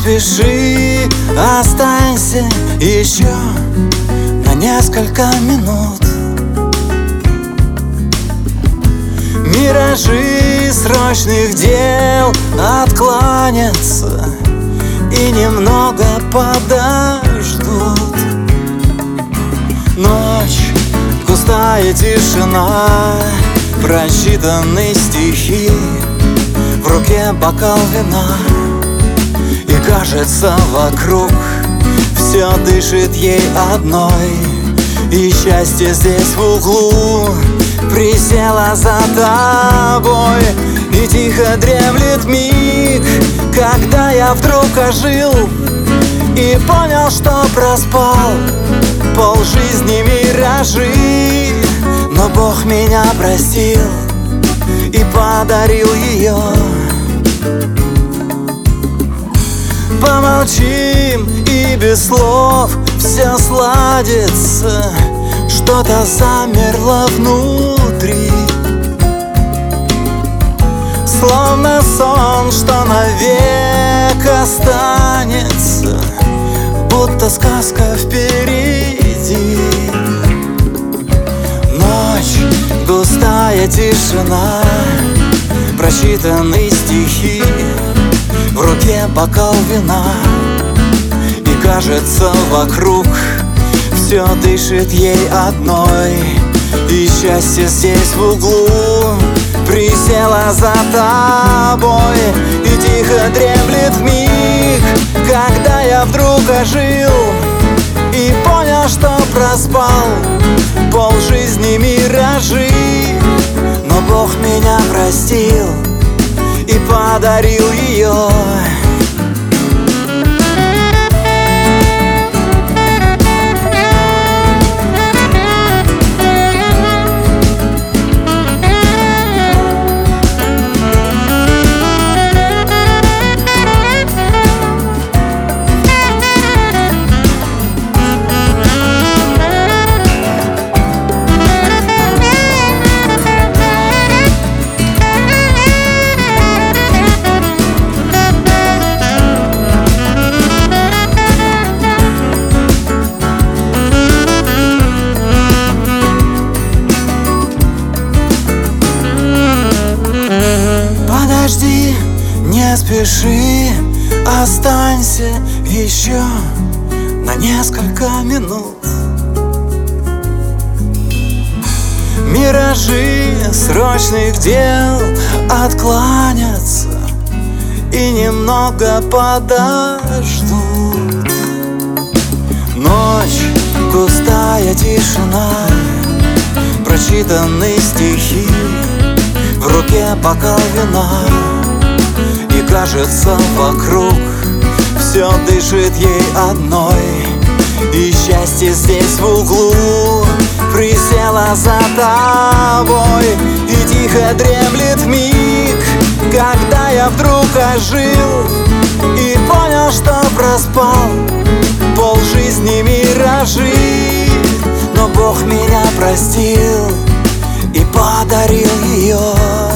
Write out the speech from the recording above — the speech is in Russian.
спеши, останься еще на несколько минут. Миражи срочных дел отклонятся и немного подождут. Ночь, густая тишина, прочитанные стихи, в руке бокал вина, и кажется, вокруг все дышит ей одной, и счастье здесь в углу присела за тобой. И тихо дремлет миг, когда я вдруг ожил и понял, что проспал полжизни миражи. Но Бог меня простил и подарил ее. Помолчим, и без слов все сладится, что-то замерло внутри, словно сон, что навек останется, будто сказка впереди. Ночь, густая тишина, прочитанные стихи, в руке бокал вина, и кажется, вокруг все дышит ей одной, и счастье здесь в углу присела за тобой. И тихо дремлет миг, когда я вдруг ожил и понял, что проспал полжизни миражи. Но Бог меня простил и подарил ее. Подожди, не спеши, останься еще на несколько минут. Миражи срочных дел отклонятся и немного подождут. Ночь, густая тишина, прочитанные стихи, в руке бокал вина, и кажется, вокруг все дышит ей одной, и счастье здесь в углу присела за тобой. И тихо дремлет миг, когда я вдруг ожил и понял, что проспал полжизни миражи. Но Бог меня простил и подарил ее.